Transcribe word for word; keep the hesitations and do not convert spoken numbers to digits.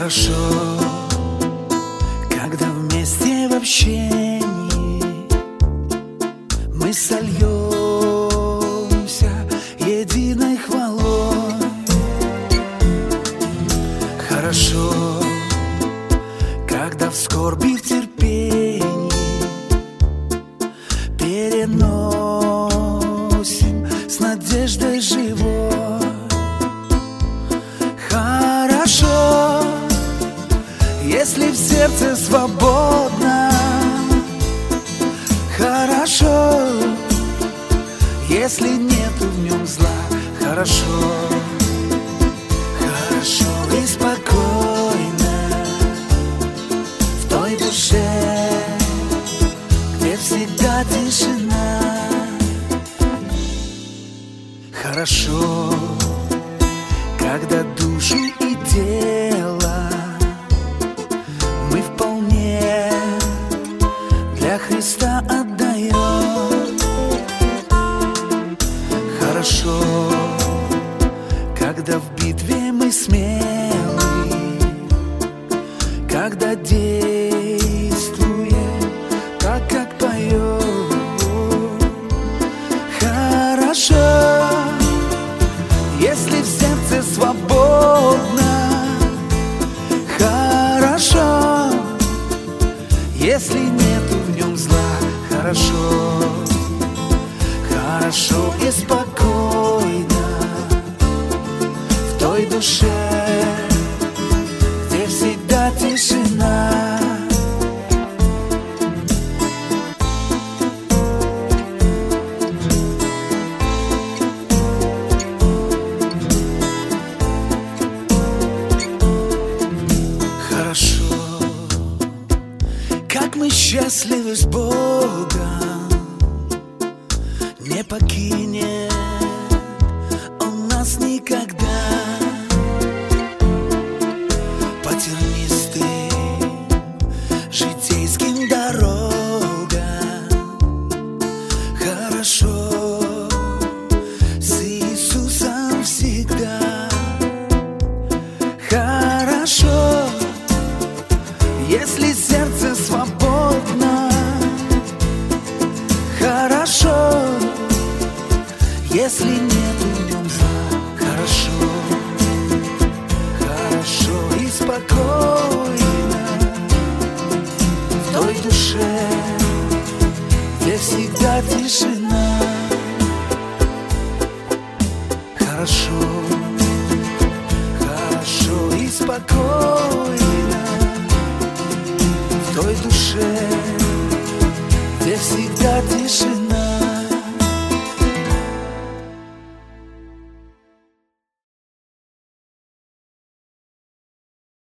Хорошо, когда вместе в общении мы сольемся единой хвалой. Хорошо, когда в скорби, в терпении переносим с надеждой живой. Хорошо, если в сердце свободно. Хорошо, если нету в нем зла. Хорошо, хорошо и спокойно в той душе, где всегда тишина. Хорошо, когда душу и тело мы вполне для Христа отдаем. Хорошо, когда в битве мы смелы, когда действуем так, как поем. Хорошо, если в сердце свободно. Хорошо, если нету в нем зла. Хорошо, хорошо и спокойно в той душе, где всегда тишина. Хорошо, как мы счастливы с Богом, не покинет Он нас никогда. По тернистым житейским дорогам. Хорошо, с Иисусом всегда. Хорошо, если сердце свободно. Хорошо, если нет в нем зла. Хорошо, хорошо и спокойно в той душе, где всегда тишина. Хорошо, хорошо и спокойно в той душе, где всегда тишина.